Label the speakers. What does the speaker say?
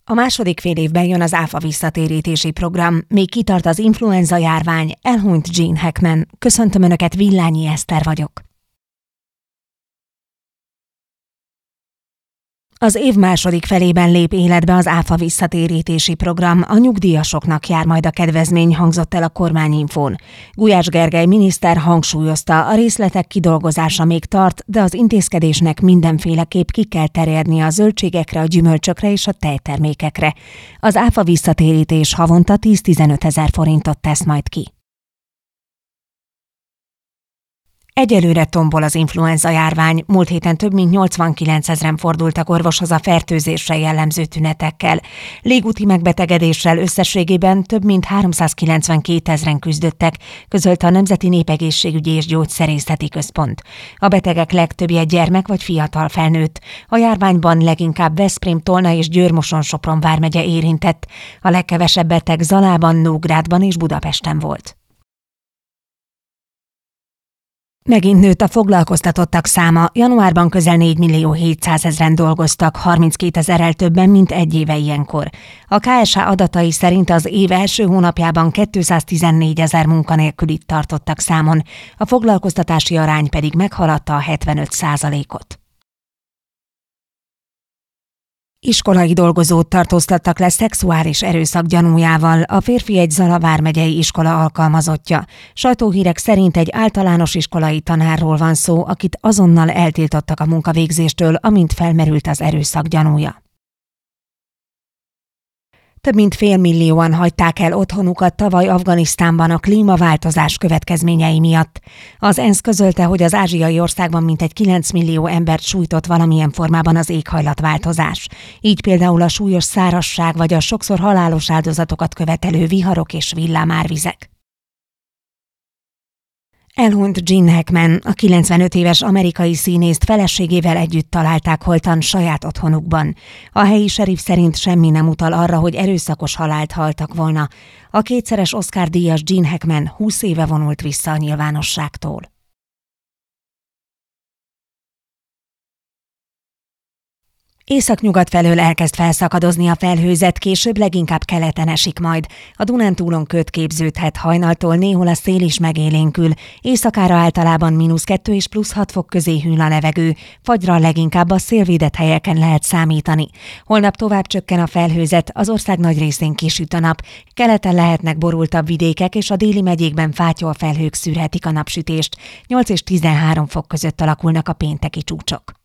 Speaker 1: A második fél évben jön az ÁFA visszatérítési program, még kitart az influenza járvány, elhunyt Gene Hackman. Köszöntöm Önöket, Villányi Eszter vagyok. Az év második felében lép életbe az ÁFA visszatérítési program, a nyugdíjasoknak jár majd a kedvezmény, hangzott el a kormányinfón. Gulyás Gergely miniszter hangsúlyozta, a részletek kidolgozása még tart, de az intézkedésnek mindenféleképp ki kell terjednie a zöldségekre, a gyümölcsökre és a tejtermékekre. Az ÁFA visszatérítés havonta 10-15 ezer forintot tesz majd ki. Egyelőre tombol az influenza járvány, múlt héten több mint 89 ezren fordultak orvoshoz a fertőzésre jellemző tünetekkel. Légúti megbetegedéssel összességében több mint 392 ezren küzdöttek, közölte a Nemzeti Népegészségügyi és Gyógyszerészeti Központ. A betegek legtöbbje gyermek vagy fiatal felnőtt. A járványban leginkább Veszprém, Tolna és Győr-Moson-Sopron vármegye érintett. A legkevesebb beteg Zalában, Nógrádban és Budapesten volt. Megint nőtt a foglalkoztatottak száma, januárban közel 4.700.000-en dolgoztak, 32 ezerrel többen, mint egy éve ilyenkor. A KSH adatai szerint az év első hónapjában 214 ezer munkanélkülit tartottak számon, a foglalkoztatási arány pedig meghaladta a 75%-ot. Iskolai dolgozót tartóztattak le szexuális erőszak gyanújával, a férfi egy Zala vármegyei iskola alkalmazottja. Sajtóhírek szerint egy általános iskolai tanárról van szó, akit azonnal eltiltottak a munkavégzéstől, amint felmerült az erőszak gyanúja. Több mint 500 000-an hagyták el otthonukat tavaly Afganisztánban a klímaváltozás következményei miatt. Az ENSZ közölte, hogy az ázsiai országban mintegy 9 millió embert sújtott valamilyen formában az éghajlatváltozás. Így például a súlyos szárazság vagy a sokszor halálos áldozatokat követelő viharok és villámárvizek. Elhunyt Gene Hackman, a 95 éves amerikai színészt feleségével együtt találták holtan saját otthonukban. A helyi seriff szerint semmi nem utal arra, hogy erőszakos halált haltak volna. A kétszeres Oscar-díjas Gene Hackman 20 éve vonult vissza a nyilvánosságtól. Északnyugat felől elkezd felszakadozni a felhőzet, később leginkább keleten esik majd. A Dunántúlon köd képződhet, hajnaltól néhol a szél is megélénkül. Éjszakára általában -2 és +6 fok közé hűl a levegő. Fagyra leginkább a szélvédett helyeken lehet számítani. Holnap tovább csökken a felhőzet, az ország nagy részén kisüt a nap. Keleten lehetnek borultabb vidékek, és a déli megyékben fátyol felhők szűrhetik a napsütést. 8 és 13 fok között alakulnak a pénteki csúcsok.